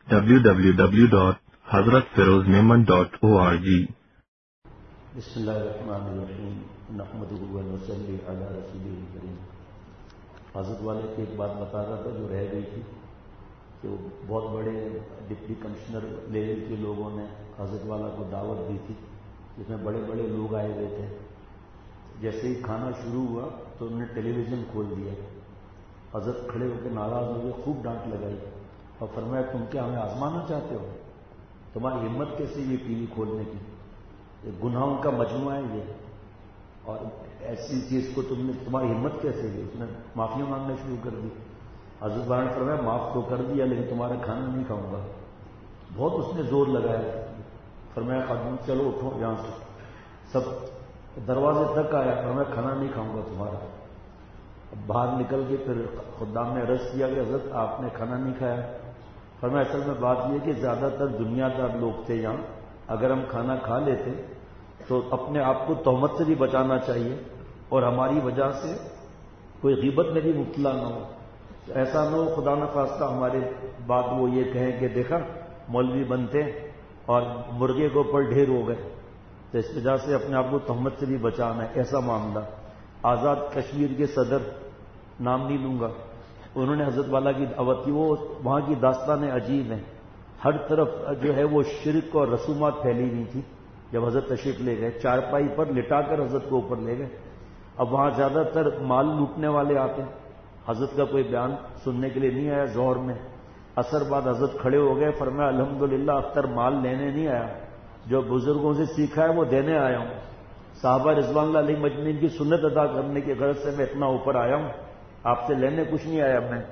www.hazratfirozmemon.org. بسم اللہ الرحمن الرحیم نحمدہ ونصلی علی رسولہ الکریم. حضرت والے کی ایک بات بتا رہا تھا جو رہ گئی تھی کہ وہ بہت بڑے ڈپٹی کمشنر لیول کے لوگوں نے حضرت والا کو دعوت دی تھی جس میں بڑے بڑے لوگ آئے ہوئے تھے. جیسے ہی کھانا شروع ہوا تو انہوں نے ٹیلی ویژن کھول دیا. حضرت کھڑے ہو کے ناراض ہو گئے, خوب ڈانٹ لگائی اور فرمایا تم کیا ہمیں آزمانا چاہتے ہو؟ تمہاری ہمت کیسے یہ ٹی وی کھولنے کی؟ گناہوں کا مجموعہ ہے یہ, اور ایسی چیز کو تمہاری ہمت کیسے ہوئی؟ اس نے معافی مانگنا شروع کر دی. حضرت والا نے فرمایا معاف تو کر دیا لیکن تمہارا کھانا نہیں کھاؤں گا. بہت اس نے زور لگایا. فرمایا آدمی چلو اٹھو یہاں سے. سب دروازے تک آیا, فرمایا کھانا نہیں کھاؤں گا تمہارا. باہر نکل کے پھر خدام نے عرض کیا کہ حضرت آپ نے کھانا نہیں کھایا. فرمایا اصل میں بات یہ کہ زیادہ تر دنیا دار لوگ تھے یہاں, اگر ہم کھانا کھا لیتے تو اپنے آپ کو تہمت سے بھی بچانا چاہیے اور ہماری وجہ سے کوئی غیبت میں بھی مبتلا نہ ہو. ایسا نہ ہو خدا نخواستہ ہمارے بعد وہ یہ کہیں کہ دیکھا مولوی بنتے اور مرغے کے اوپر ڈھیر ہو گئے. تو اس وجہ سے اپنے آپ کو تہمت سے بھی بچانا ہے. ایسا معاملہ. آزاد کشمیر کے صدر, نام نہیں لوں گا, انہوں نے حضرت والا کی دعوت کی. وہ وہاں کی داستانیں عجیب ہیں. ہر طرف جو ہے وہ شرک اور رسومات پھیلی ہوئی تھی. جب حضرت تشریف لے گئے چارپائی پر لٹا کر حضرت کو اوپر لے گئے. اب وہاں زیادہ تر مال لوٹنے والے آتے ہیں. حضرت کا کوئی بیان سننے کے لیے نہیں آیا. ظہر میں عصر بعد حضرت کھڑے ہو گئے, فرمایا الحمدللہ اختر مال لینے نہیں آیا, جو بزرگوں سے سیکھا ہے وہ دینے آیا ہوں. صحابہ رضوان اللہ علیہ مجمعین کی سنت ادا کرنے کی غرض سے میں اتنا اوپر آیا ہوں, آپ سے لینے کچھ نہیں آیا. میں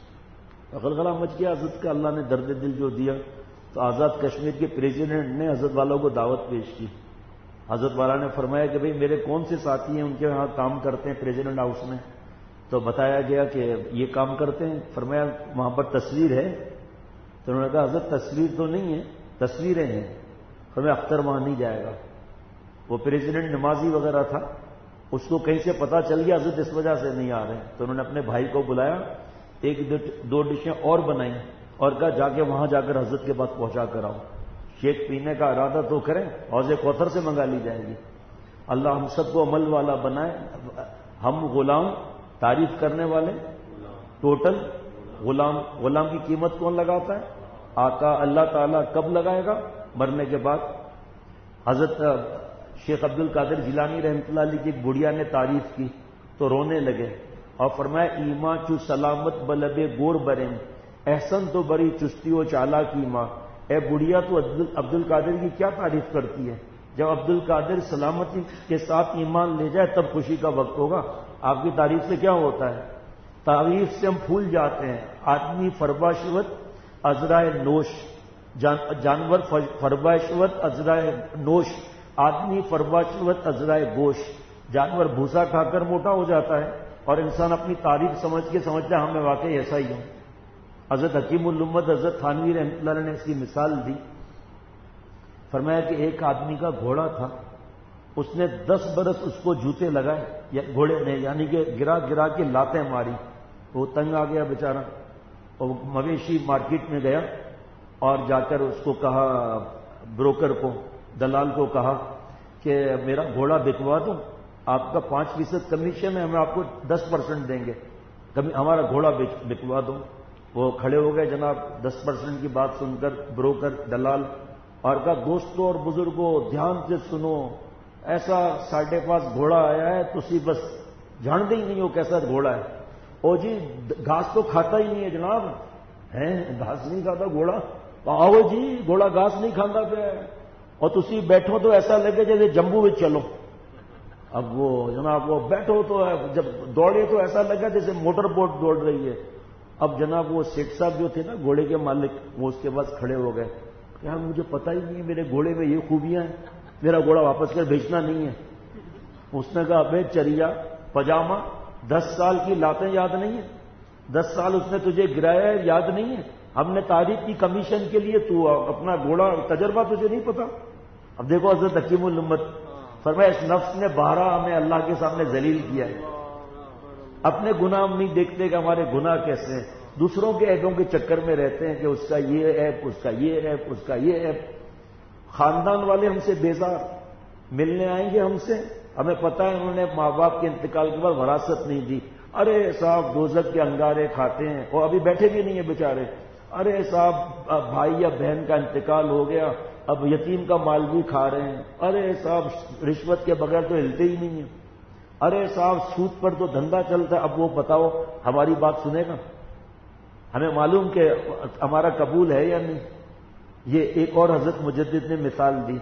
غلغلہ مچ گیا حضرت کا. اللہ نے درد دل جو دیا تو آزاد کشمیر کے پریزیڈنٹ نے حضرت والوں کو دعوت پیش کی. حضرت والا نے فرمایا کہ بھئی میرے کون سے ساتھی ہیں ان کے یہاں کام کرتے ہیں پریزیڈنٹ ہاؤس میں؟ تو بتایا گیا کہ یہ کام کرتے ہیں. فرمایا وہاں پر تصویر ہے؟ تو انہوں نے کہا حضرت تصویر تو نہیں ہے, تصویریں ہیں. فرمایا اختر وہاں نہیں جائے گا. وہ پریزیڈنٹ نمازی وغیرہ تھا, اس کو کہیں سے پتا چل گیا حضرت اس وجہ سے نہیں آ رہے ہیں. تو انہوں نے اپنے بھائی کو بلایا, ایک دو ڈشیں اور بنائیں اور کہا جا کے وہاں جا کر حضرت کے پاس پہنچا کر آؤ. شیک پینے کا ارادہ تو کریں, حوض کوثر سے منگا لی جائے گی. اللہ ہم سب کو عمل والا بنائے. ہم غلام, تعریف کرنے والے ٹوٹل غلام. غلام کی قیمت کون لگاتا ہے؟ آقا اللہ تعالیٰ. کب لگائے گا؟ مرنے کے بعد. حضرت شیخ عبد القادر جیلانی رحمۃ اللہ علیہ کی ایک بڑھیا نے تعریف کی تو رونے لگے اور فرمایا ایما چو سلامت بلبے گور برین احسن تو بری چستی و چالا کی ماں. اے بڑھیا تو عبد القادر کی کیا تعریف کرتی ہے؟ جب عبد القادر سلامتی کے ساتھ ایمان لے جائے تب خوشی کا وقت ہوگا. آپ کی تعریف سے کیا ہوتا ہے؟ تعریف سے ہم پھول جاتے ہیں. آدمی فرباشوت ازرائے نوش, جانور فرباشوت ازرائے نوش, آدمی فرباشوت ازرائے گوش. جانور بھوسا کھا کر موٹا ہو جاتا ہے اور انسان اپنی تعریف سمجھ کے سمجھتا ہے ہمیں واقعی ایسا ہی ہوں. حضرت حکیم الامت حضرت تھانوی رحمۃ اللہ نے اس کی مثال دی. فرمایا کہ ایک آدمی کا گھوڑا تھا, اس نے 10 برس اس کو جوتے لگائے, گھوڑے نے یعنی کہ گرا گرا کے لاتیں ماری. وہ تنگ آ گیا بیچارہ, اور مویشی مارکیٹ میں گیا اور جا کر اس کو کہا, بروکر کو, دلال کو کہا کہ میرا گھوڑا بکوا دوں, آپ کا 5% کمیشن ہے, ہم آپ کو 10% دیں گے, ہمارا گھوڑا بکوا دوں. وہ کھڑے ہو گئے جناب 10% کی بات سن کر بروکر دلال, اور کہا دوستوں اور بزرگوں دھیان سے سنو, ایسا ساڈے پاس گھوڑا آیا ہے تسی بس جانتے ہی نہیں ہو کیسا گھوڑا ہے. او جی گھاس تو کھاتا ہی نہیں ہے جناب. ہیں گھاس نہیں کھاتا گھوڑا؟ آؤ جی گھوڑا گھاس نہیں کھاتا پہ, اور تسی بیٹھو تو ایسا لگے جیسے جمبو میں چلو. اب وہ جناب وہ بیٹھو تو جب دوڑے تو ایسا لگا جیسے موٹر بوٹ دوڑ رہی ہے. اب جناب وہ سیٹ صاحب جو تھے نا گھوڑے کے مالک, وہ اس کے پاس کھڑے ہو گئے. یار مجھے پتہ ہی نہیں ہے میرے گھوڑے میں یہ خوبیاں ہیں, میرا گھوڑا واپس کر بھیجنا نہیں ہے. اس نے کہا ابے چریا پجامہ 10 سال کی لاتیں یاد نہیں ہے؟ 10 سال اس نے تجھے گرایا ہے یاد نہیں ہے؟ ہم نے تعریف کی کمیشن کے لیے, تو اپنا گھوڑا تجربہ تجھے نہیں پتا؟ اب دیکھو حضرت حکیم الامت فرمایا اس نفس نے 12 ہمیں اللہ کے سامنے ذلیل کیا ہے. اپنے گناہ ہم نہیں دیکھتے کہ ہمارے گناہ کیسے ہیں, دوسروں کے عیبوں کے چکر میں رہتے ہیں کہ اس کا یہ عیب، اس کا یہ عیب، اس کا یہ عیب. خاندان والے ہم سے بیزار، ملنے آئیں گے ہم سے، ہمیں پتہ ہے انہوں نے ماں باپ کے انتقال کے بعد وراثت نہیں دی. ارے صاحب دوزخ کے انگارے کھاتے ہیں، اور ابھی بیٹھے بھی نہیں ہیں بیچارے. ارے صاحب بھائی یا بہن کا انتقال ہو گیا، اب یتیم کا مال بھی کھا رہے ہیں. ارے صاحب رشوت کے بغیر تو ہلتے ہی نہیں ہیں. ارے صاحب سود پر تو دھندا چلتا ہے. اب وہ بتاؤ ہماری بات سنے گا؟ ہمیں معلوم کہ ہمارا قبول ہے یا نہیں. یہ ایک اور حضرت مجدد نے مثال دی.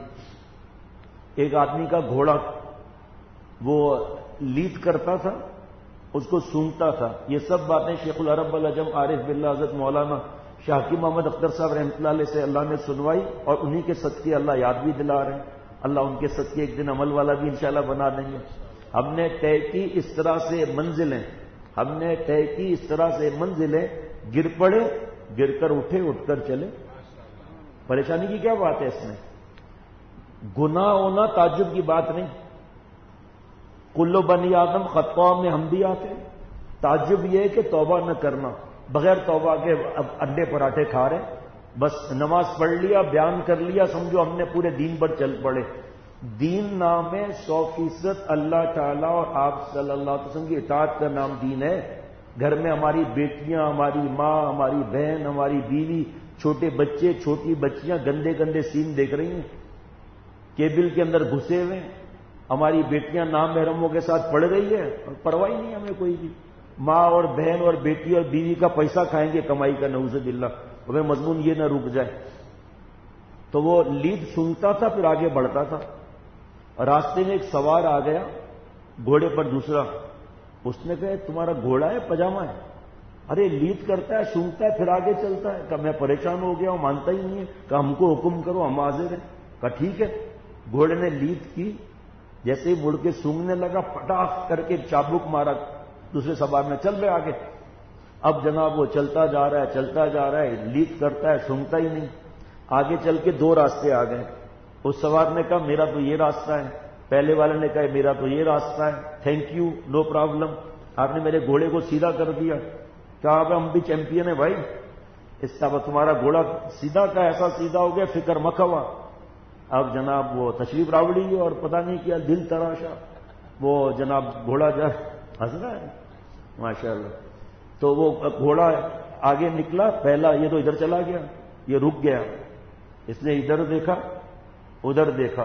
ایک آدمی کا گھوڑا وہ لیڈ کرتا تھا، اس کو سونگتا تھا. یہ سب باتیں شیخ العرب والعجم عارف باللہ حضرت مولانا شاہ حکیم محمد اختر صاحب رحمۃ اللہ علیہ سے اللہ نے سنوائی، اور انہی کے صدقے اللہ یاد بھی دلا رہے ہیں. اللہ ان کے صدقے ایک دن عمل والا بھی انشاءاللہ بنا دیں گے. ہم نے طے کی اس طرح سے منزلیں، ہم نے طے کی اس طرح سے منزلیں، گر پڑے گر کر اٹھے، اٹھ کر چلے. پریشانی کی کیا بات ہے اس میں؟ گناہ ہونا تعجب کی بات نہیں. کلو بنی آدم خطا میں ہم بھی آتے. تعجب یہ ہے کہ توبہ نہ کرنا، بغیر توبہ کے اب انڈے پراٹھے کھا رہے. بس نماز پڑھ لیا، بیان کر لیا، سمجھو ہم نے پورے دین پر چل پڑے. دین نام ہے 100% اللہ تعالیٰ اور آپ صلی اللہ علیہ وسلم کی اطاعت کا نام دین ہے. گھر میں ہماری بیٹیاں، ہماری ماں، ہماری بہن، ہماری بیوی، چھوٹے بچے، چھوٹی بچیاں گندے گندے سین دیکھ رہی ہیں، کیبل کے اندر گھسے ہوئے. ہماری بیٹیاں نامحرموں کے ساتھ پڑھ رہی ہے اور پرواہ نہیں ہمیں کوئی بھی. ماں اور بہن اور بیٹی اور بیوی کا پیسہ کھائیں گے کمائی کا، نعوذ باللہ. اگر مضمون یہ نہ رک جائے تو وہ لیڈ سنتا تھا، پھر آگے بڑھتا تھا. راستے میں ایک سوار آ گیا گھوڑے پر دوسرا. اس نے کہا تمہارا گھوڑا ہے پجامہ ہے؟ ارے لیڈ کرتا ہے، سونگتا ہے، پھر آگے چلتا ہے. کہ میں پریشان ہو گیا ہوں، مانتا ہی نہیں ہے. کہ ہم کو حکم کرو، ہم حاضر ہیں. کہا ٹھیک ہے. گھوڑے نے لیڈ کی، جیسے ہی مڑ کے سونگنے لگا پٹاخ کر کے چابک مارا دوسرے سوار نے. چل رہے آگے. اب جناب وہ چلتا جا رہا ہے، چلتا جا رہا ہے، لیڈ کرتا ہے، سونگتا ہی نہیں. آگے چل کے 2 راستے آ گئے. اس سوار نے کہا میرا تو یہ راستہ ہے، پہلے والے نے کہا میرا تو یہ راستہ ہے. تھینک یو، نو پرابلم، آپ نے میرے گھوڑے کو سیدھا کر دیا. کہا اب ہم بھی چیمپئن ہیں بھائی، اس کا تمہارا گھوڑا سیدھا کا ایسا سیدھا ہو گیا، فکر مت ہوا. اب جناب وہ تشریف راوڑی اور پتہ نہیں کیا دل تراشا. وہ جناب گھوڑا جا ہنس رہا ہے ماشاء اللہ. تو وہ گھوڑا آگے نکلا، پہلا یہ تو ادھر چلا گیا، یہ رک گیا. اس نے ادھر دیکھا ادھر دیکھا،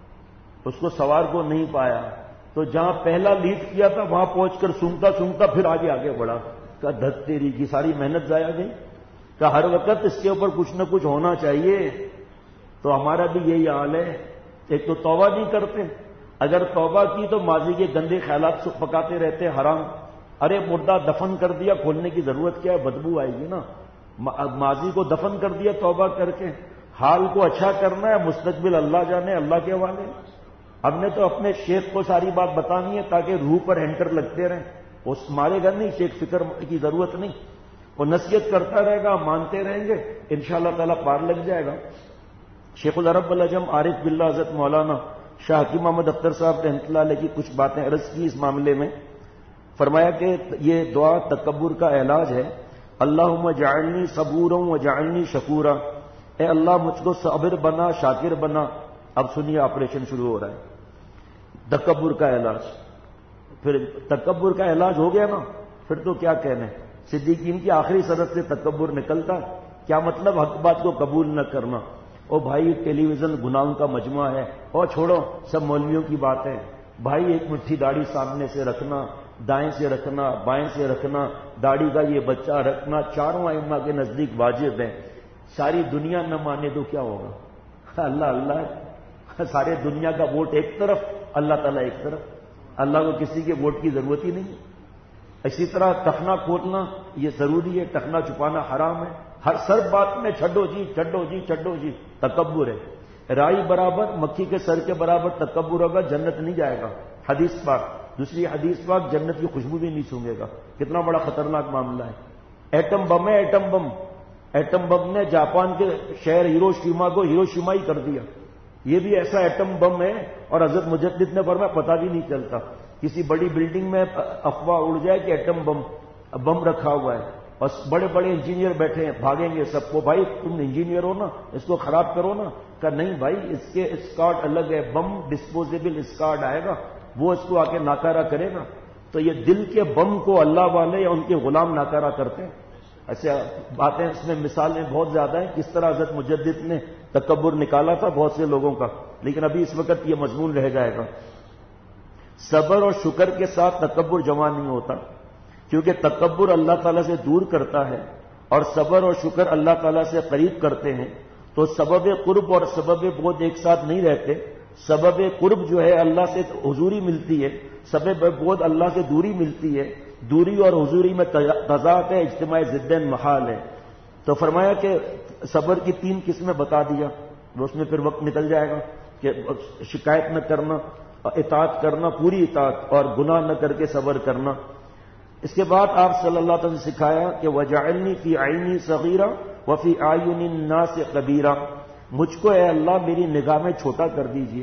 اس کو سوار کو نہیں پایا. تو جہاں پہلا لیڈ کیا تھا وہاں پہنچ کر سونگتا سونگتا پھر آگے بڑھا. کہ دھت تیری کی ساری محنت ضائع گئی. کہ ہر وقت اس کے اوپر کچھ نہ کچھ ہونا چاہیے. تو ہمارا بھی یہی حال ہے. ایک تو توبہ نہیں کرتے، اگر توبہ کی تو ماضی کے گندے خیالات پکاتے رہتے حرام. ارے مردہ دفن کر دیا، کھولنے کی ضرورت کیا ہے؟ بدبو آئے گی نا. ماضی کو دفن کر دیا توبہ کر کے. حال کو اچھا کرنا ہے، مستقبل اللہ جانے، اللہ کے حوالے. ہم نے تو اپنے شیخ کو ساری بات بتانی ہے تاکہ روح پر ہینٹر لگتے رہیں. اس مارے گا نہیں، شیخ فکر کی ضرورت نہیں. وہ نصیحت کرتا رہے گا، مانتے رہیں گے، انشاءاللہ تعالیٰ پار لگ جائے گا. شیخ العرب والعجم عارف باللہ حضرت مولانا شاہ حکیم محمد اختر صاحب رحمۃ اللہ علیہ کی کچھ باتیں عرض کی اس معاملے میں. فرمایا کہ یہ دعا تکبر کا علاج ہے. اللہم جعلنی صبورا وجعلنی شکورا. اے اللہ مجھ کو صابر بنا، شاکر بنا. اب سنیے آپریشن شروع ہو رہا ہے. تکبر کا علاج. پھر تکبر کا علاج ہو گیا نا، پھر تو کیا کہنے. صدیقین کی آخری سند سے تکبر نکلتا ہے. کیا مطلب؟ حق بات کو قبول نہ کرنا. او بھائی ٹیلی ویژن گناہوں کا مجموعہ ہے، اور چھوڑو سب مولویوں کی باتیں. بھائی ایک مٹھی داڑھی سامنے سے رکھنا، دائیں سے رکھنا، بائیں سے رکھنا، داڑھی کا یہ بچہ رکھنا 4 ائمہ کے نزدیک واجب ہے. ساری دنیا نہ مانے تو کیا ہوگا؟ اللہ اللہ ہے. سارے دنیا کا ووٹ ایک طرف، اللہ تعالیٰ ایک طرف. اللہ کو کسی کے ووٹ کی ضرورت ہی نہیں. اسی طرح ٹخنا کھولنا یہ ضروری ہے، ٹخنا چھپانا حرام ہے. ہر سر بات میں چھڈو جی چھڈو جی چھڈو جی، تکبر ہے. رائی برابر مکھی کے سر کے برابر تکبر ہوگا، جنت نہیں جائے گا. حدیث پاک. دوسری حدیث پاک جنت کی خوشبو بھی نہیں سونگے گا. کتنا بڑا خطرناک معاملہ ہے. ایٹم بم ہے، ایٹم بم. ایٹم بم نے جاپان کے شہر ہیروشیما کو ہیروشیما ہی کر دیا. یہ بھی ایسا ایٹم بم ہے، اور حضرت مجدد نے فرمایا پتہ بھی نہیں چلتا. کسی بڑی بلڈنگ میں افواہ اڑ جائے کہ ایٹم بم رکھا ہوا ہے، اور بڑے بڑے انجینئر بیٹھے ہیں، بھاگیں گے سب کو، بھائی تم انجینئر ہو نا، اس کو خراب کرو نا. کہ نہیں بھائی، اس کے اسکارڈ الگ ہے، بم ڈسپوزیبل اسکارڈ آئے گا، وہ اس کو آ کے ناکارہ کرے گا. تو یہ دل کے بم کو اللہ والے یا ان کے غلام ناکارہ کرتے ہیں. ایسے باتیں اس میں مثالیں بہت زیادہ ہیں، کس طرح حضرت مجدد نے تکبر نکالا تھا بہت سے لوگوں کا، لیکن ابھی اس وقت یہ مضمون رہ جائے گا. صبر اور شکر کے ساتھ تکبر جمع نہیں ہوتا، کیونکہ تکبر اللہ تعالیٰ سے دور کرتا ہے اور صبر اور شکر اللہ تعالیٰ سے قریب کرتے ہیں. تو سبب قرب اور سبب بعد ایک ساتھ نہیں رہتے. سبب قرب جو ہے اللہ سے حضوری ملتی ہے، سبب بعد اللہ سے دوری ملتی ہے. دوری اور حضوری میں تضاد ہے، اجتماع ضدین محال ہے. تو فرمایا کہ صبر کی 3 قسمیں بتا دیا، اس میں پھر وقت نکل جائے گا کہ شکایت نہ کرنا، اطاعت کرنا پوری اطاعت، اور گناہ نہ کر کے صبر کرنا. اس کے بعد آپ صلی اللہ علیہ وسلم نے سکھایا کہ وَجَعَلْنِي فِي عَيْنِي صَغِيرًا وَفِي أَعْيُنِ النَّاسِ كَبِيرًا. مجھ کو اے اللہ میری نگاہ میں چھوٹا کر دیجئے.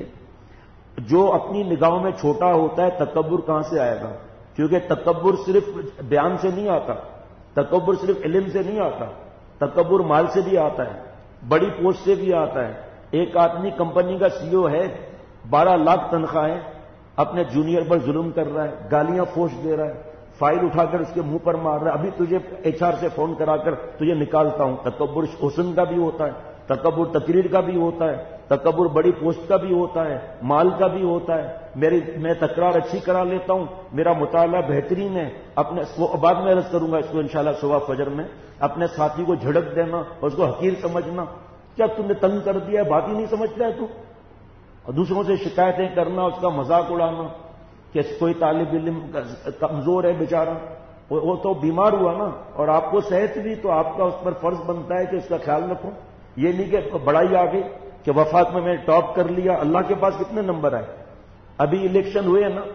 جو اپنی نگاہوں میں چھوٹا ہوتا ہے تکبر کہاں سے آئے گا؟ کیونکہ تکبر صرف بیان سے نہیں آتا، تکبر صرف علم سے نہیں آتا، تکبر مال سے بھی آتا ہے، بڑی پوسٹ سے بھی آتا ہے. ایک آدمی کمپنی کا سی او ہے، 12 لاکھ تنخواہیں، اپنے جونیئر پر ظلم کر رہا ہے، گالیاں فوش دے رہا ہے، فائل اٹھا کر اس کے منہ پر مار رہا ہے، ابھی تجھے ایچ آر سے فون کرا کر تجھے نکالتا ہوں. تکبر حسن کا بھی ہوتا ہے، تکبر تقریر کا بھی ہوتا ہے، تکبر بڑی پوسٹ کا بھی ہوتا ہے، مال کا بھی ہوتا ہے. میں تکرار اچھی کرا لیتا ہوں، میرا مطالعہ بہترین ہے، اپنے بعد میں عرض کروں گا اس کو انشاءاللہ صبح فجر میں. اپنے ساتھی کو جھڑک دینا اور اس کو حقیر سمجھنا، کیا تم نے تنگ کر دیا ہے، بات ہی نہیں سمجھتا ہے تو. اور دوسروں سے شکایتیں کرنا، اس کا مذاق اڑانا کہ کوئی طالب علم کمزور ہے بیچارہ، وہ تو بیمار ہوا نا، اور آپ کو صحت بھی، تو آپ کا اس پر فرض بنتا ہے کہ اس کا خیال رکھو. یہ نہیں کہ بڑائی آ گئی کہ وفاق میں نے ٹاپ کر لیا، اللہ کے پاس کتنے نمبر آئے. ابھی الیکشن ہوئے نا،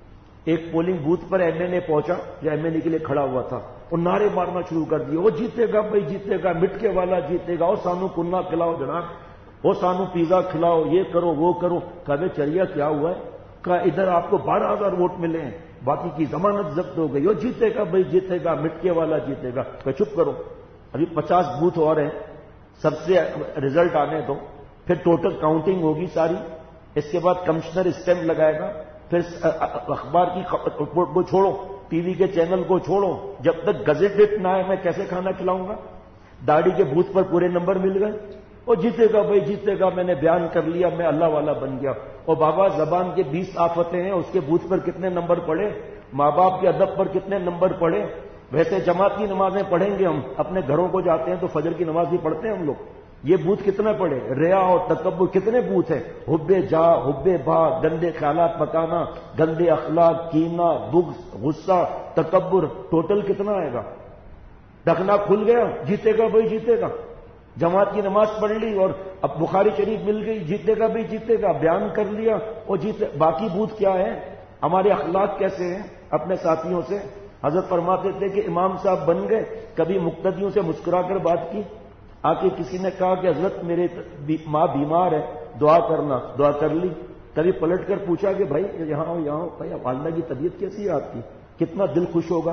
ایک پولنگ بوتھ پر ایم این اے پہنچا جو ایم این اے کے لیے کھڑا ہوا تھا، اور نعرے مارنا شروع کر دیے، وہ جیتے گا بھائی جیتے گا، مٹکے والا جیتے گا، وہ سانو کننا کھلاؤ جناب، وہ سانو پیزا کھلاؤ، یہ کرو وہ کرو. کہا چلیا کیا ہوا ہے؟ کہا ادھر آپ کو 12,000 ووٹ ملے ہیں، باقی کی ضمانت ضبط ہو گئی، وہ جیتے گا بھائی جیتے گا، مٹکے والا جیتے گا. کہ چپ کرو، ابھی 50 بوتھ اور ہیں، سب سے رزلٹ آنے دو، پھر ٹوٹل کاؤنٹنگ ہوگی ساری. اس کے بعد کمشنر اسٹیمپ لگائے گا، پھر اخبار کی کو چھوڑو، ٹی وی کے چینل کو چھوڑو، جب تک گزٹ نہ آئے میں کیسے کھانا کھلاؤں گا. داڑھی کے بوتھ پر پورے نمبر مل گئے، وہ جیتے گا بھائی جیتے گا، میں نے بیان کر لیا، میں اللہ والا بن گیا. اور بابا زبان کے 20 آفتیں ہیں، اس کے بوتھ پر کتنے نمبر پڑے، ماں باپ کے ادب پر کتنے نمبر پڑے. ویسے جماعت کی نمازیں پڑھیں گے ہم، اپنے گھروں کو جاتے ہیں تو فجر کی نماز بھی پڑھتے ہیں ہم لوگ. یہ بوتھ کتنے پڑے، ریا اور تکبر کتنے بوتھ ہیں. حب جا، حب بھا، گندے خیالات پکانا، گندے اخلاق، کینہ، بغض، غصہ، تکبر، ٹوٹل کتنا آئے گا. ڈھکنا کھل گیا، جیتے گا بھائی جیتے گا. جماعت کی نماز پڑھ لی اور اب بخاری شریف مل گئی، جیتے گا بھائی جیتے گا، بیان کر لیا اور جیتے. باقی بوتھ کیا ہے، ہمارے اخلاق کیسے ہیں اپنے ساتھیوں سے. حضرت فرماتے تھے کہ امام صاحب بن گئے، کبھی مقتدیوں سے مسکرا کر بات کی. آ کے کسی نے کہا کہ حضرت میرے ماں بیمار ہے، دعا کرنا، دعا کر لی. کبھی پلٹ کر پوچھا کہ بھائی یہاں ہو یہاں ہو، بھائی والدہ کی طبیعت کیسی ہے آپ کی، کتنا دل خوش ہوگا.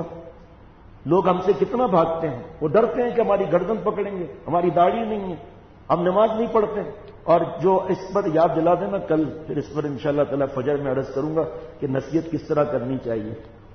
لوگ ہم سے کتنا بھاگتے ہیں، وہ ڈرتے ہیں کہ ہماری گردن پکڑیں گے، ہماری داڑھی نہیں ہے، ہم نماز نہیں پڑھتے. اور جو اس پر یاد دلا دینا، کل پھر اس پر انشاءاللہ تعالی فجر میں عرض کروں گا کہ نصیحت کس طرح کرنی چاہیے.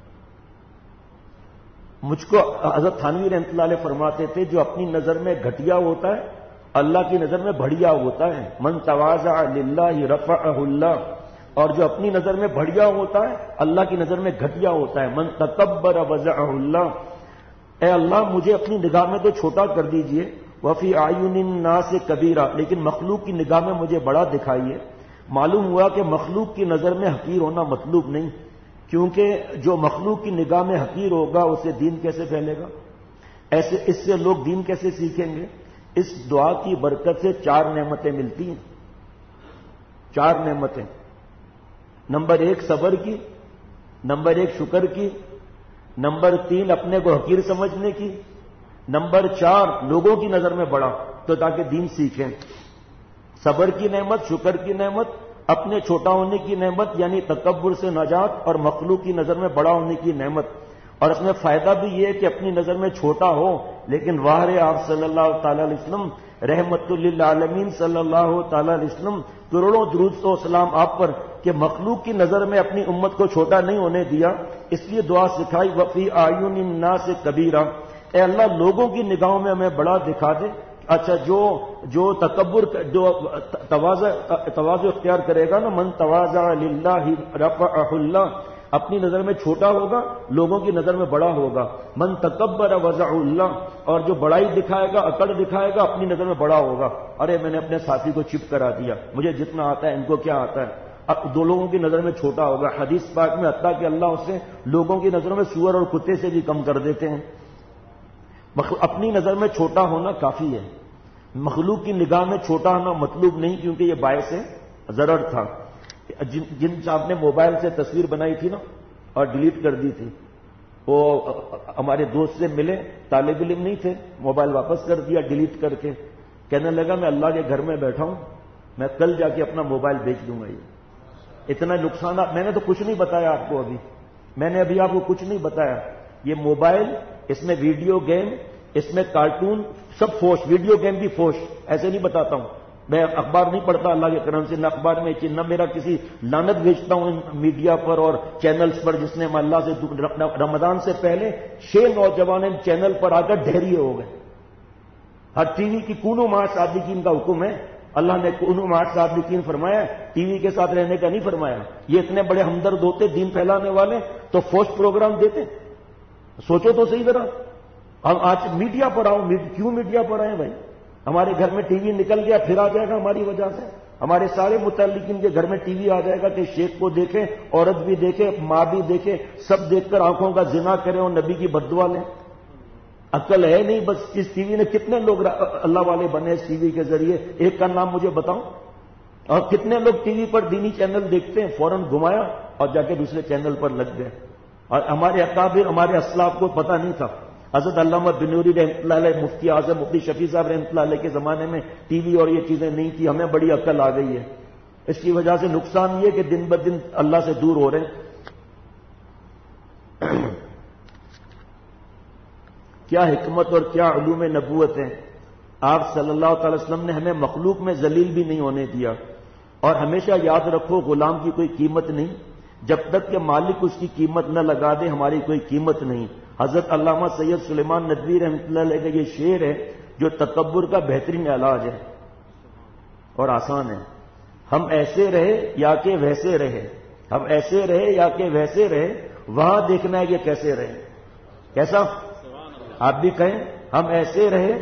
مجھ کو حضرت تھانوی رحمۃ اللہ علیہ فرماتے تھے جو اپنی نظر میں گھٹیا ہوتا ہے اللہ کی نظر میں بڑھیا ہوتا ہے. من تواضع للہ رفعہ اللہ. اور جو اپنی نظر میں بڑھیا ہوتا ہے اللہ کی نظر میں گھٹیا ہوتا ہے. من تکبر وضعہ اللہ. اے اللہ مجھے اپنی نگاہ میں تو چھوٹا کر دیجئے، وفی اعین الناس کبیرہ، لیکن مخلوق کی نگاہ میں مجھے بڑا دکھائیے. معلوم ہوا کہ مخلوق کی نظر میں حقیر ہونا مطلوب نہیں، کیونکہ جو مخلوق کی نگاہ میں حقیر ہوگا اسے دین کیسے پھیلے گا، ایسے اس سے لوگ دین کیسے سیکھیں گے. اس دعا کی برکت سے 4 نعمتیں ملتی ہیں. 4 نعمتیں. نمبر 1 صبر کی، نمبر 1 شکر کی، نمبر 3 اپنے کو حقیر سمجھنے کی، نمبر 4 لوگوں کی نظر میں بڑا، تو تاکہ دین سیکھیں. صبر کی نعمت، شکر کی نعمت، اپنے چھوٹا ہونے کی نعمت یعنی تکبر سے نجات، اور مخلوق کی نظر میں بڑا ہونے کی نعمت. اور اس میں فائدہ بھی یہ ہے کہ اپنی نظر میں چھوٹا ہو لیکن واہ آپ صلی اللہ تعالی علیہ وسلم رحمت للعالمین صلی اللہ تعالی علیہ وسلم کروڑوں درود و سلام آپ پر کہ مخلوق کی نظر میں اپنی امت کو چھوٹا نہیں ہونے دیا. اس لیے دعا سکھائی وفی اعین الناس کبیرا، اے اللہ لوگوں کی نگاہوں میں ہمیں بڑا دکھا دے. اچھا جو تکبر جو تواضع اختیار کرے گا نا، من تواضع للہ رفعہ اللہ، اپنی نظر میں چھوٹا ہوگا لوگوں کی نظر میں بڑا ہوگا. من تکبر وضع اللہ، اور جو بڑائی دکھائے گا اکڑ دکھائے گا اپنی نظر میں بڑا ہوگا. ارے میں نے اپنے ساتھی کو چپ کرا دیا، مجھے جتنا آتا ہے ان کو کیا آتا ہے. اب دو لوگوں کی نظر میں چھوٹا ہوگا. حدیث پاک میں حتیٰ کہ اللہ اسے لوگوں کی نظروں میں سور اور کتے سے بھی کم کر دیتے ہیں. اپنی نظر میں چھوٹا ہونا کافی ہے. مخلوق کی نگاہ میں چھوٹا ہونا مطلوب نہیں، کیونکہ یہ باعث ضرر تھا. جن صاحب نے موبائل سے تصویر بنائی تھی نا اور ڈیلیٹ کر دی تھی، وہ ہمارے دوست سے ملے، طالب علم نہیں تھے، موبائل واپس کر دیا ڈیلیٹ کر کے. کہنے لگا میں اللہ کے گھر میں بیٹھا ہوں، میں کل جا کے اپنا موبائل بیچ دوں گا. یہ اتنا نقصانات میں نے تو کچھ نہیں بتایا آپ کو. میں نے ابھی آپ کو کچھ نہیں بتایا. یہ موبائل، اس میں ویڈیو گیم، اس میں کارٹون، سب فوش. ویڈیو گیم بھی فوش. ایسے نہیں بتاتا ہوں میں، اخبار نہیں پڑھتا اللہ کے کرم سے، نہ اخبار میں نہ میرا کسی لعنت بھیجتا ہوں میڈیا پر اور چینلز پر، جس نے اللہ سے رمضان سے پہلے 6 نوجوان چینل پر آ کر ڈھیریے ہو گئے. ہر ٹی وی کی کونو مع صادقین کا حکم ہے. اللہ نے کونو مع صادقین فرمایا، ٹی وی کے ساتھ رہنے کا نہیں فرمایا. یہ اتنے بڑے ہمدرد ہوتے دین پھیلانے والے تو فوش پروگرام دیتے. سوچو تو صحیح ذرا. ہم آج میڈیا پر آؤ، کیوں میڈیا پر آئے بھائی؟ ہمارے گھر میں ٹی وی نکل گیا، پھر آ جائے گا ہماری وجہ سے. ہمارے سارے متعلقین کے گھر میں ٹی وی آ جائے گا کہ شیخ کو دیکھیں، عورت بھی دیکھے، ماں بھی دیکھے، سب دیکھ کر آنکھوں کا زنا کریں اور نبی کی بددعا لیں. عقل ہے نہیں. بس اس ٹی وی نے کتنے لوگ اللہ والے بنے اس ٹی وی کے ذریعے؟ ایک کا نام مجھے بتاؤں. اور کتنے لوگ ٹی وی پر دینی چینل دیکھتے ہیں، فوراً گھمایا اور جا کے دوسرے چینل پر لگ گئے. اور ہمارے اکابر، ہمارے اسلاف کو پتہ نہیں تھا. حضرت علامہ بنوری رحمۃ اللہ علیہ، مفتی اعظم مفتی شفیع صاحب رحمۃ اللہ علیہ کے زمانے میں ٹی وی اور یہ چیزیں نہیں تھی. ہمیں بڑی عقل آ گئی ہے. اس کی وجہ سے نقصان یہ کہ دن بدن اللہ سے دور ہو رہے ہیں. کیا حکمت اور کیا علوم نبوت ہے. آپ صلی اللہ تعالی وسلم نے ہمیں مخلوق میں ذلیل بھی نہیں ہونے دیا. اور ہمیشہ یاد رکھو غلام کی کوئی قیمت نہیں، جب تک کہ مالک اس کی قیمت نہ لگا دے ہماری کوئی قیمت نہیں. حضرت علامہ سید سلیمان ندوی رحمۃ اللہ علیہ کا یہ شعر ہے جو تکبر کا بہترین علاج ہے اور آسان ہے. ہم ایسے رہے یا کہ ویسے رہے، ہم ایسے رہے یا کہ ویسے رہے، وہاں دیکھنا ہے کہ کیسے رہے. کیسا؟ آپ بھی کہیں ہم ایسے رہے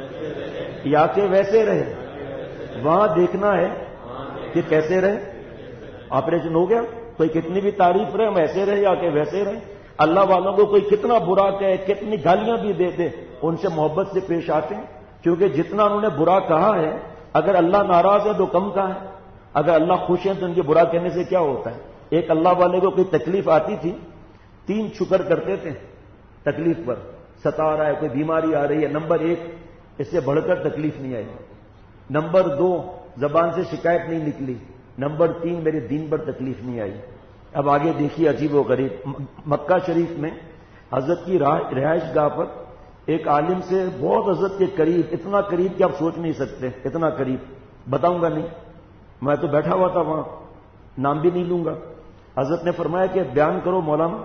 یا کہ ویسے رہے، وہاں دیکھنا ہے کہ کیسے رہے. آپریشن ہو گیا. کوئی کتنی بھی تعریف رہے، ہم ایسے رہے یا کہ ویسے رہے. اللہ والوں کو کوئی کتنا برا کہے، کتنی گالیاں بھی دے دے، ان سے محبت سے پیش آتے ہیں. کیونکہ جتنا انہوں نے برا کہا ہے، اگر اللہ ناراض ہے تو کم کا ہے، اگر اللہ خوش ہے تو ان کے برا کہنے سے کیا ہوتا ہے. ایک اللہ والے کو کوئی تکلیف آتی تھی، 3 شکر کرتے تھے تکلیف پر. ستا رہا ہے، کوئی بیماری آ رہی ہے، نمبر 1 اس سے بڑھ کر تکلیف نہیں آئی. نمبر 2 زبان سے شکایت نہیں نکلی. نمبر 3 میرے دین پر تکلیف نہیں آئی. اب آگے دیکھیے عجیب و غریب. مکہ شریف میں حضرت کی رہائش گاہ پر ایک عالم سے بہت حضرت کے قریب، اتنا قریب کہ آپ سوچ نہیں سکتے، اتنا قریب. بتاؤں گا نہیں، میں تو بیٹھا ہوا تھا وہاں، نام بھی نہیں لوں گا. حضرت نے فرمایا کہ بیان کرو مولانا.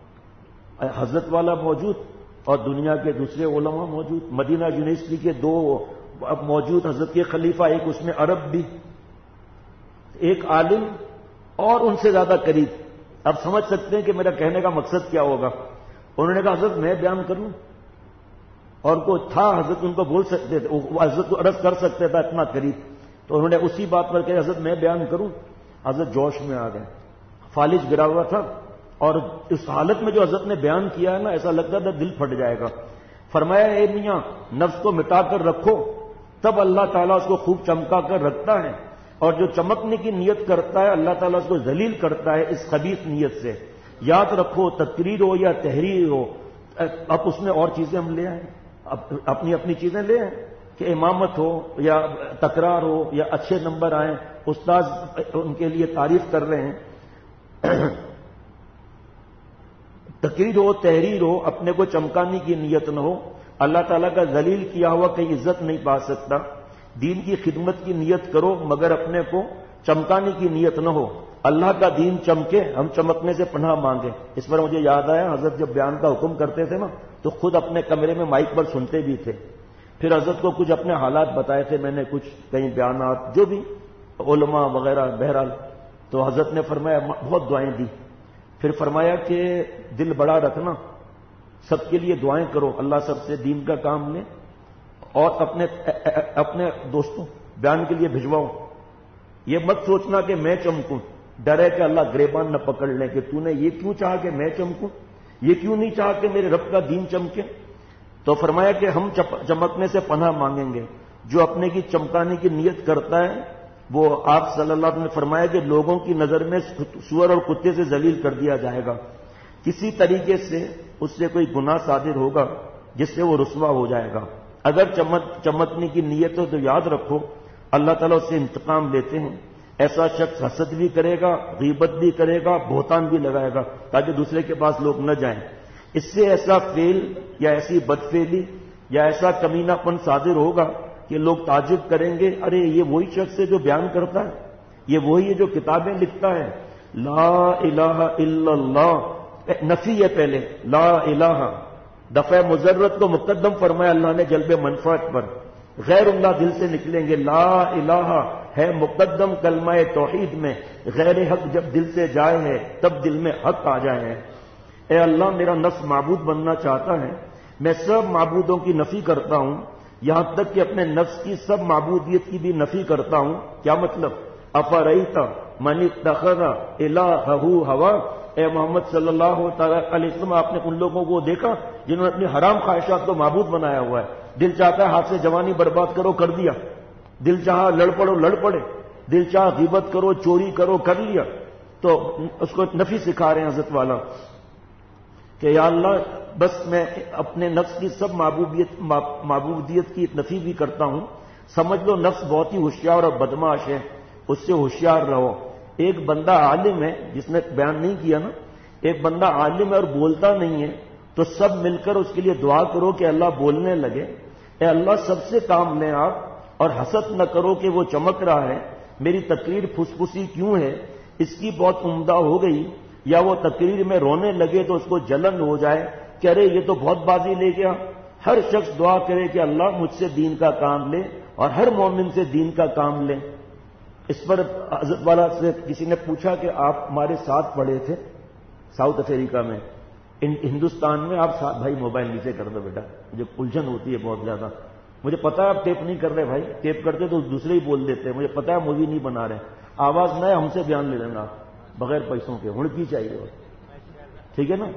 حضرت والا موجود اور دنیا کے دوسرے علماء موجود. مدینہ یونیورسٹی کے 2 اب موجود حضرت کے خلیفہ، ایک اس میں عرب بھی، ایک عالم اور ان سے زیادہ قریب. اب سمجھ سکتے ہیں کہ میرا کہنے کا مقصد کیا ہوگا. انہوں نے کہا حضرت میں بیان کروں، اور کو تھا حضرت ان کو بول سکتے تھے، حضرت کو عرض کر سکتے تھا اتنا قریب. تو انہوں نے اسی بات پر کہا حضرت میں بیان کروں. حضرت جوش میں آ گئے، فالج گرا ہوا تھا، اور اس حالت میں جو حضرت نے بیان کیا ہے نا، ایسا لگتا تھا دل پھٹ جائے گا. فرمایا اے میاں، نفس کو مٹا کر رکھو، تب اللہ تعالیٰ اس کو خوب چمکا کر رکھتا ہے. اور جو چمکنے کی نیت کرتا ہے اللہ تعالیٰ اس کو ذلیل کرتا ہے اس خبیث نیت سے. یاد رکھو تقریر ہو یا تحریر ہو، اب اس میں اور چیزیں ہم لے آئیں، اپنی اپنی چیزیں لے آئیں کہ امامت ہو یا تکرار ہو یا اچھے نمبر آئیں، استاذ ان کے لیے تعریف کر رہے ہیں. تقریر ہو، تحریر ہو، اپنے کو چمکانے کی نیت نہ ہو، اللہ تعالیٰ کا ذلیل کیا ہوا کہیں عزت نہیں پا سکتا. دین کی خدمت کی نیت کرو مگر اپنے کو چمکانے کی نیت نہ ہو. اللہ کا دین چمکے، ہم چمکنے سے پناہ مانگے. اس پر مجھے یاد آیا حضرت جب بیان کا حکم کرتے تھے نا تو خود اپنے کمرے میں مائک پر سنتے بھی تھے. پھر حضرت کو کچھ اپنے حالات بتائے تھے میں نے، کچھ کئی بیانات جو بھی علماء وغیرہ، بہرحال تو حضرت نے فرمایا بہت دعائیں دی. پھر فرمایا کہ دل بڑا رکھنا، سب کے لیے دعائیں کرو، اللہ سب سے دین کا کام لے، اور اپنے دوستوں بیان کے لیے بھجواؤ. یہ مت سوچنا کہ میں چمکوں، ڈر ہے کہ اللہ گریبان نہ پکڑ لیں کہ تو نے یہ کیوں چاہا کہ میں چمکوں، یہ کیوں نہیں چاہا کہ میرے رب کا دین چمکے. تو فرمایا کہ ہم چمکنے سے پناہ مانگیں گے. جو اپنے کی چمکانے کی نیت کرتا ہے وہ آپ صلی اللہ علیہ وسلم نے فرمایا کہ لوگوں کی نظر میں سور اور کتے سے ذلیل کر دیا جائے گا. کسی طریقے سے اس سے کوئی گناہ صادر ہوگا جس سے وہ رسوا ہو جائے گا. اگر چمکنے کی نیت ہو تو یاد رکھو اللہ تعالیٰ اس سے انتقام لیتے ہیں. ایسا شخص حسد بھی کرے گا، غیبت بھی کرے گا، بہتان بھی لگائے گا تاکہ دوسرے کے پاس لوگ نہ جائیں. اس سے ایسا فعل یا ایسی بدفعلی یا ایسا کمینہ پن صادر ہوگا کہ لوگ تعجب کریں گے، ارے یہ وہی شخص ہے جو بیان کرتا ہے، یہ وہی ہے جو کتابیں لکھتا ہے. لا الہ الا اللہ نفی ہے پہلے، لا الہ دفع مضرت کو مقدم فرمایا اللہ نے جلب منفعت پر. غیر اللہ دل سے نکلیں گے. لا الہ ہے مقدم کلمہ توحید میں، غیر حق جب دل سے جائے ہے تب دل میں حق آ جائے ہے. اے اللہ میرا نفس معبود بننا چاہتا ہے، میں سب معبودوں کی نفی کرتا ہوں، یہاں تک کہ اپنے نفس کی سب معبودیت کی بھی نفی کرتا ہوں. کیا مطلب؟ افریت من اتخذ الہہ ہوا. اے محمد صلی اللہ علیہ وسلم آپ نے ان لوگوں کو دیکھا جنہوں نے اپنی حرام خواہشات کو معبود بنایا ہوا ہے. دل چاہتا ہے ہاتھ سے جوانی برباد کرو، کر دیا. دل چاہا لڑ پڑو، لڑ پڑے. دل چاہا غیبت کرو، چوری کرو، کر لیا. تو اس کو نفی سکھا رہے ہیں حضرت والا کہ یا اللہ بس میں اپنے نفس کی سب معبودیت کی نفی بھی کرتا ہوں. سمجھ لو نفس بہت ہی ہوشیار اور بدماش ہے، اس سے ہوشیار رہو. ایک بندہ عالم ہے، جس نے بیان نہیں کیا نا، ایک بندہ عالم ہے اور بولتا نہیں ہے تو سب مل کر اس کے لیے دعا کرو کہ اللہ بولنے لگے. اے اللہ سب سے کام لیں آپ، اور حسد نہ کرو کہ وہ چمک رہا ہے. میری تقریر پھسپھسی کیوں ہے، اس کی بہت عمدہ ہو گئی، یا وہ تقریر میں رونے لگے تو اس کو جلن ہو جائے کہ ارے یہ تو بہت بازی لے گیا. ہر شخص دعا کرے کہ اللہ مجھ سے دین کا کام لے، اور ہر مومن سے دین کا کام لے. اس پر حضرت والا سے کسی نے پوچھا کہ آپ ہمارے ساتھ پڑھے تھے ساؤتھ افریقہ میں، ہندوستان میں آپ ساتھ. بھائی موبائل نیچے کر دو بیٹا، مجھے الجھن ہوتی ہے بہت زیادہ. مجھے پتا ہے آپ ٹیپ نہیں کر رہے بھائی، ٹیپ کرتے تو دوسرے ہی بول دیتے. مجھے پتا ہے مووی نہیں بنا رہے. آواز نہ ہے ہم سے بیان لے لینا بغیر پیسوں کے، ہڑکی چاہیے. ٹھیک ہے نا؟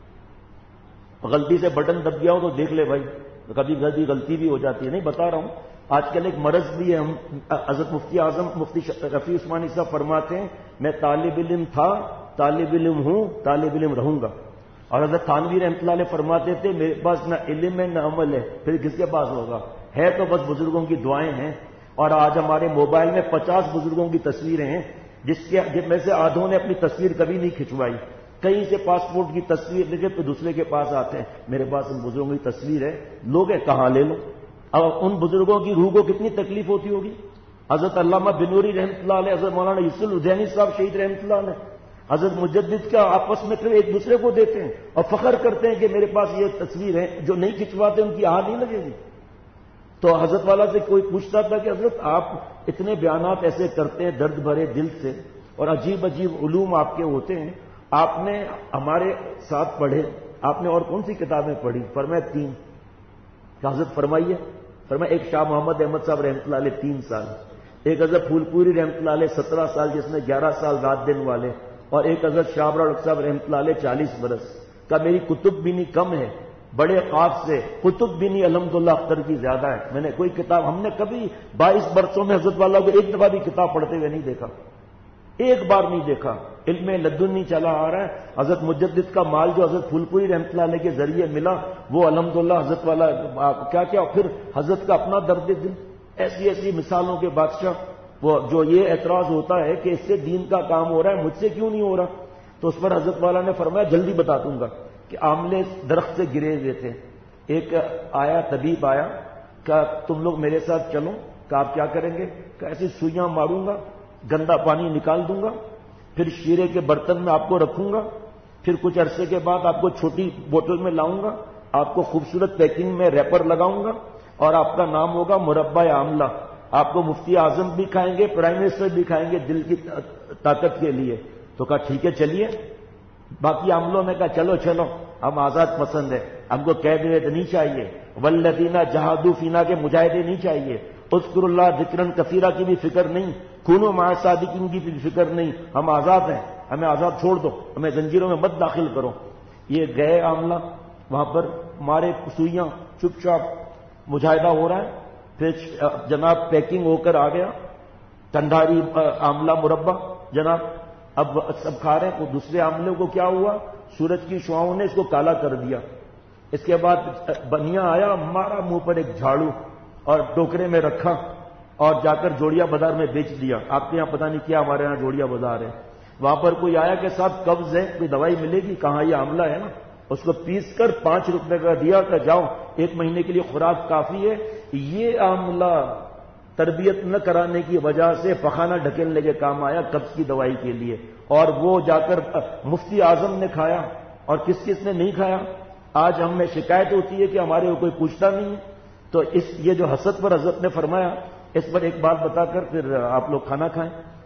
غلطی سے بٹن دب گیا ہو تو دیکھ لے بھائی، کبھی غلطی بھی ہو جاتی ہے. نہیں بتا رہا ہوں، آج کل ایک مرض بھی ہے. ہم حضرت مفتی اعظم مفتی رفیع عثمانی صاحب فرماتے ہیں میں طالب علم تھا، طالب علم ہوں، طالب علم رہوں گا. اور حضرت تھانوی رحمۃ اللہ علیہ فرماتے تھے میرے پاس نہ علم ہے نہ عمل ہے، پھر کس کے پاس ہوگا؟ ہے تو بس بزرگوں کی دعائیں ہیں. اور آج ہمارے موبائل میں 50 بزرگوں کی تصویریں ہیں جن میں سے آدھوں نے اپنی تصویر کبھی نہیں کھنچوائی. کہیں سے پاسپورٹ کی تصویر لے کے تو دوسرے کے پاس آتے ہیں میرے پاس ان بزرگوں کی تصویر ہے. لوگ کہاں لے لو. اب ان بزرگوں کی روح کو کتنی تکلیف ہوتی ہوگی. حضرت علامہ بنوری رحمۃ اللہ علیہ، حضرت مولانا یوسف الدینی صاحب شہید رحمۃ اللہ علیہ، حضرت مجدد کا آپس میں ایک دوسرے کو دیتے ہیں اور فخر کرتے ہیں کہ میرے پاس یہ تصویر ہے. جو نہیں کھنچواتے ان کی آہ نہیں لگے گی. تو حضرت والا سے کوئی پوچھتا تھا کہ حضرت آپ اتنے بیانات ایسے کرتے ہیں درد بھرے دل سے، اور عجیب عجیب علوم آپ کے ہوتے ہیں، آپ نے ہمارے ساتھ پڑھے، آپ نے اور کون سی کتابیں پڑھی؟ فرمایا 3. حضرت فرمائیے. فرمایا ایک شاہ محمد احمد صاحب رحمۃ اللہ علیہ 3 سال، ایک حضرت پھول پوری رحمۃ اللہ علیہ 17 سال جس میں 11 سال رات دن والے، اور ایک حضرت شاہ ابراہیم صاحب رحمۃ اللہ علیہ 40 برس کا. میری کتب بینی کم ہے، بڑے قاف سے کتب بینی الحمدللہ اختر کی زیادہ ہے. میں نے کوئی کتاب، ہم نے کبھی 22 برسوں میں حضرت والا کو ایک دفعہ بھی کتاب پڑھتے ہوئے نہیں دیکھا، ایک بار نہیں دیکھا. علم لدنی چلا آ رہا ہے. حضرت مجدد کا مال جو حضرت پھولپوری رحمۃ اللہ علیہ کے ذریعے ملا وہ الحمدللہ حضرت والا کیا کیا. پھر حضرت کا اپنا درد دل، ایسی ایسی مثالوں کے بادشاہ. وہ جو یہ اعتراض ہوتا ہے کہ اس سے دین کا کام ہو رہا ہے مجھ سے کیوں نہیں ہو رہا، تو اس پر حضرت والا نے فرمایا جلدی بتا دوں گا. کہ آملے درخت سے گرے ہوئے تھے. ایک آیا طبیب آیا کہ تم لوگ میرے ساتھ چلو. کہ آپ کیا کریں گے؟ کہ ایسی سوئیاں ماروں گا, گندا پانی نکال دوں گا, پھر شیرے کے برتن میں آپ کو رکھوں گا, پھر کچھ عرصے کے بعد آپ کو چھوٹی بوتل میں لاؤں گا, آپ کو خوبصورت پیکنگ میں ریپر لگاؤں گا اور آپ کا نام ہوگا مربع آملہ. آپ کو مفتی اعظم بھی کھائیں گے, پرائم منسٹر بھی کھائیں گے دل کی طاقت کے لیے. تو کہا ٹھیک ہے چلیے. باقی عاملوں نے کہا چلو چلو ہم آزاد پسند ہے, ہم کو قید وید نہیں چاہیے, والذین جہادوا فینا کے مجاہدے نہیں چاہیے, اذکروا اللہ ذکرن کثیرا کی بھی فکر نہیں, کونوا مع الصادقین کی بھی فکر نہیں, ہم آزاد ہیں, ہمیں آزاد چھوڑ دو, ہمیں زنجیروں میں مت داخل کرو. یہ گئے عاملہ, وہاں پر مارے سوئیاں, چپ چاپ مجاہدہ ہو رہا ہے. پھر جناب پیکنگ ہو کر آ گیا ٹنڈاری آملہ مربع جناب. اب سب کھا رہے ہیں. وہ دوسرے آملے کو کیا ہوا, سورج کی شعاؤں نے اس کو کالا کر دیا. اس کے بعد بنیا آیا, مارا منہ پر ایک جھاڑو اور ٹوکرے میں رکھا اور جا کر جوڑیا بازار میں بیچ دیا. آپ کے یہاں پتہ نہیں کیا, ہمارے یہاں جوڑیا بازار ہے. وہاں پر کوئی آیا کہ صاحب قبض ہے, کوئی دوائی ملے گی؟ کہاں یہ آملہ ہے نا. اس کو پیس کر 5 روپے کا دیا کہ جاؤ 1 مہینے کے لیے خوراک کافی ہے. یہ آملہ تربیت نہ کرانے کی وجہ سے پخانہ ڈھکیلنے کے کام آیا قبض کی دوائی کے لیے, اور وہ جا کر مفتی اعظم نے کھایا اور کس کس نے نہیں کھایا. آج ہم میں شکایت ہوتی ہے کہ ہمارے کو کوئی پوچھتا نہیں ہے. تو یہ جو حسد پر حضرت نے فرمایا, اس پر ایک بات بتا کر پھر آپ لوگ کھانا کھائیں.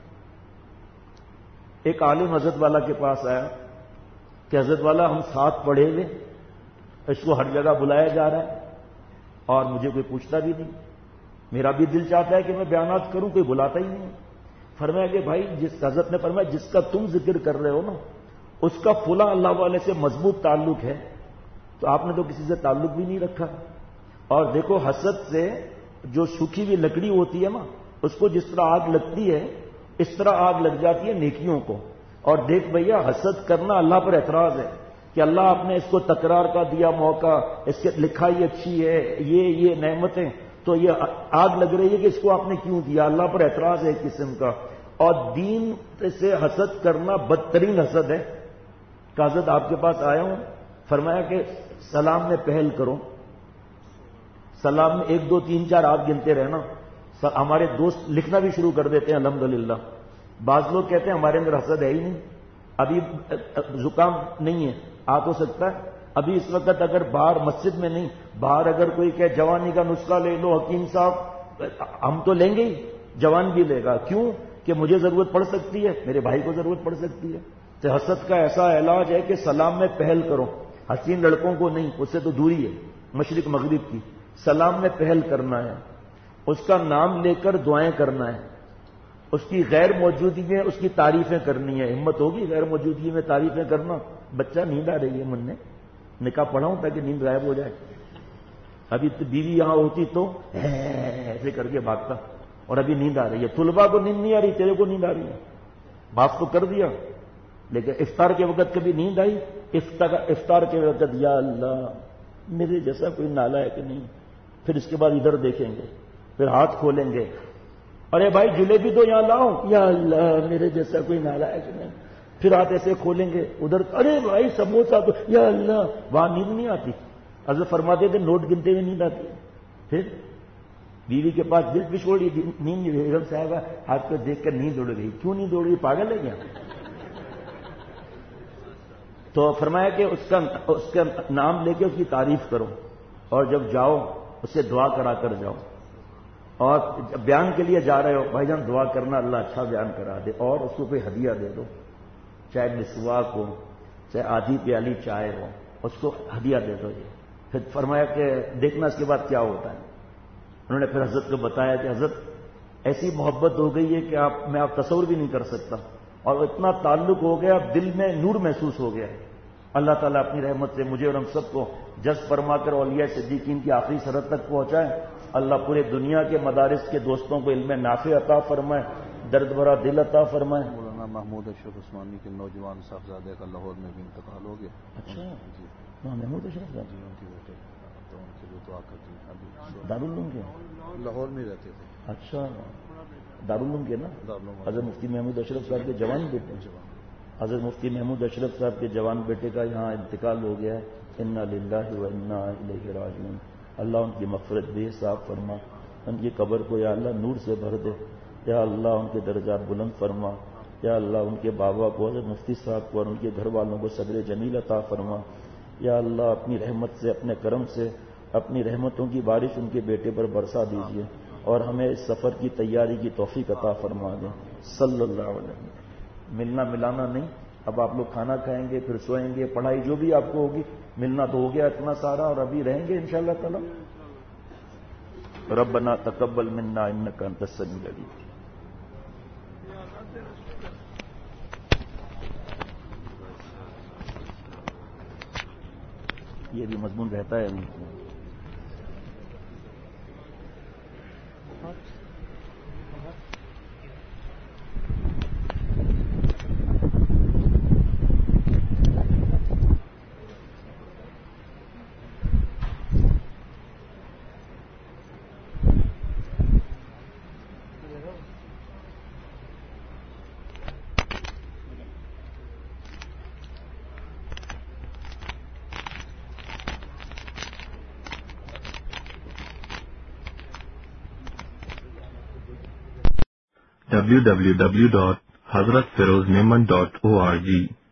ایک عالم حضرت والا کے پاس آیا کہ حضرت والا ہم ساتھ پڑھے ہوئے, اس کو ہر جگہ بلایا جا رہا ہے اور مجھے کوئی پوچھتا بھی نہیں. میرا بھی دل چاہتا ہے کہ میں بیانات کروں, کوئی بلاتا ہی نہیں. فرمایا کہ بھائی جس حضرت نے فرمایا جس کا تم ذکر کر رہے ہو نا, اس کا فلاں اللہ والے سے مضبوط تعلق ہے, تو آپ نے تو کسی سے تعلق بھی نہیں رکھا. اور دیکھو حسد سے جو سوکھی ہوئی لکڑی ہوتی ہے نا, اس کو جس طرح آگ لگتی ہے اس طرح آگ لگ جاتی ہے نیکیوں کو. اور دیکھ بھیا حسد کرنا اللہ پر اعتراض ہے کہ اللہ آپ نے اس کو تکرار کا دیا موقع, اس کی لکھائی اچھی ہے, یہ نعمتیں, تو یہ آگ لگ رہی ہے کہ اس کو آپ نے کیوں دیا. اللہ پر اعتراض ہے ایک قسم کا. اور دین سے حسد کرنا بدترین حسد ہے. کہ حضرت آپ کے پاس آیا ہوں, فرمایا کہ سلام میں پہل کرو. سلام میں 1 2 3 4 آپ گنتے رہنا. ہمارے دوست لکھنا بھی شروع کر دیتے ہیں الحمدللہ. بعض لوگ کہتے ہیں ہمارے اندر حسد ہے ہی نہیں, ابھی زکام نہیں ہے, آ تو سکتا ہے. ابھی اس وقت اگر باہر مسجد میں نہیں, باہر اگر کوئی کہ جوانی کا نسخہ لے لو حکیم صاحب, ہم تو لیں گے ہی, جوان بھی لے گا. کیوں کہ مجھے ضرورت پڑ سکتی ہے, میرے بھائی کو ضرورت پڑ سکتی ہے. تو حسد کا ایسا علاج ہے کہ سلام میں پہل کرو. حسین لڑکوں کو نہیں, اس سے تو دوری ہے مشرق مغرب کی. سلام میں پہل کرنا ہے, اس کا نام لے کر دعائیں کرنا ہے, اس کی غیر موجودگی میں اس کی تعریفیں کرنی ہے. ہمت ہوگی غیر موجودگی میں تعریفیں کرنا؟ بچہ نیند آ رہی ہے, من نے نکاح پڑھاؤں تاکہ نیند غائب ہو جائے. ابھی تو بیوی یہاں ہوتی تو ایسے کر کے بھاگتا, اور ابھی نیند آ رہی ہے. طلبا کو نیند نہیں آ رہی, تیرے کو نیند آ رہی ہے. معاف تو کر دیا, لیکن افطار کے وقت کبھی نیند آئی؟ افطار کے وقت یا اللہ میرے جیسا کوئی نالا ہے کہ نہیں. پھر اس کے بعد ادھر دیکھیں گے, پھر ہاتھ کھولیں گے, ارے بھائی جلیبی تو یہاں لاؤ, یا اللہ میرے جیسا کوئی نالا ہے کہ نہیں. پھر ہاتھ ایسے کھولیں گے ادھر, ارے بھائی سموسا تو, یا اللہ. وہاں نیند نہیں آتی. حضرت فرماتے تھے نوٹ گنتے ہوئے نیند آتی. پھر بیوی کے پاس دل پچھوڑی, نیند بیگم صاحبہ ہاتھ کو دیکھ کر نیند اڑ گئی. کیوں نیند اڑ گئی, پاگل ہے کیا؟ تو فرمایا کہ اس کا نام لے کے اس کی تعریف کرو, اور جب جاؤ اس سے دعا کرا کر جاؤ. اور بیان کے لیے جا رہے ہو, بھائی جان دعا کرنا اللہ اچھا بیان کرا دے, اور اس کو کوئی ہدیہ دے دو, چاہے مسواک ہو, چاہے آدھی پیالی چائے ہو, اس کو ہدیہ دے دو. یہ پھر فرمایا کہ دیکھنا اس کے بعد کیا ہوتا ہے. انہوں نے پھر حضرت کو بتایا کہ حضرت ایسی محبت ہو گئی ہے کہ میں آپ تصور بھی نہیں کر سکتا, اور اتنا تعلق ہو گیا, دل میں نور محسوس ہو گیا. اللہ تعالیٰ اپنی رحمت سے مجھے اور ہم سب کو جذب فرما کر اولیاء صدیقین کی آخری سرحد تک پہنچائے. اللہ پورے دنیا کے مدارس کے دوستوں کو علم نافع عطا فرمائے, درد بھرا دل عطا فرمائے. مولانا محمود اشرف عثمانی کے نوجوان صاحبزادے کا لاہور میں بھی انتقال ہو گیا. اچھا جی, محمود اشرف صاحب جی, ان کی بیٹے تو ان کے لیے دعا کرتی ہیں. دارالعلوم کے لاہور میں رہتے تھے. اچھا, دارالعلوم کے نا, حضرت مفتی محمود اشرف صاحب کے جوان بیٹے. حضرت مفتی محمود اشرف صاحب کے جوان بیٹے کا یہاں انتقال ہو گیا ہے، انا للہ و انا الیہ راجعون۔ اللہ ان کی مغفرت بے حساب فرما، ان کی قبر کو یا اللہ نور سے بھر دے، یا اللہ ان کے درجات بلند فرما، یا اللہ ان کے بابا کو حضرت مفتی صاحب کو اور ان کے گھر والوں کو صبر جمیل عطا فرما، یا اللہ اپنی رحمت سے، اپنے کرم سے اپنی رحمتوں کی بارش ان کے بیٹے پر برسا دیجیے اور ہمیں اس سفر کی تیاری کی توفیق عطا فرما دیں صلی اللہ علیہ وسلم۔ ملنا ملانا نہیں، اب آپ لوگ کھانا کھائیں گے، پھر سوئیں گے، پڑھائی جو بھی آپ کو ہوگی، ملنا تو ہو گیا اتنا سارا، اور ابھی رہیں گے انشاءاللہ تعالی۔ ربنا تقبل منا انک انت السمیع العلیم۔ یہ بھی مضمون رہتا ہے www.hazratfirozmeman.org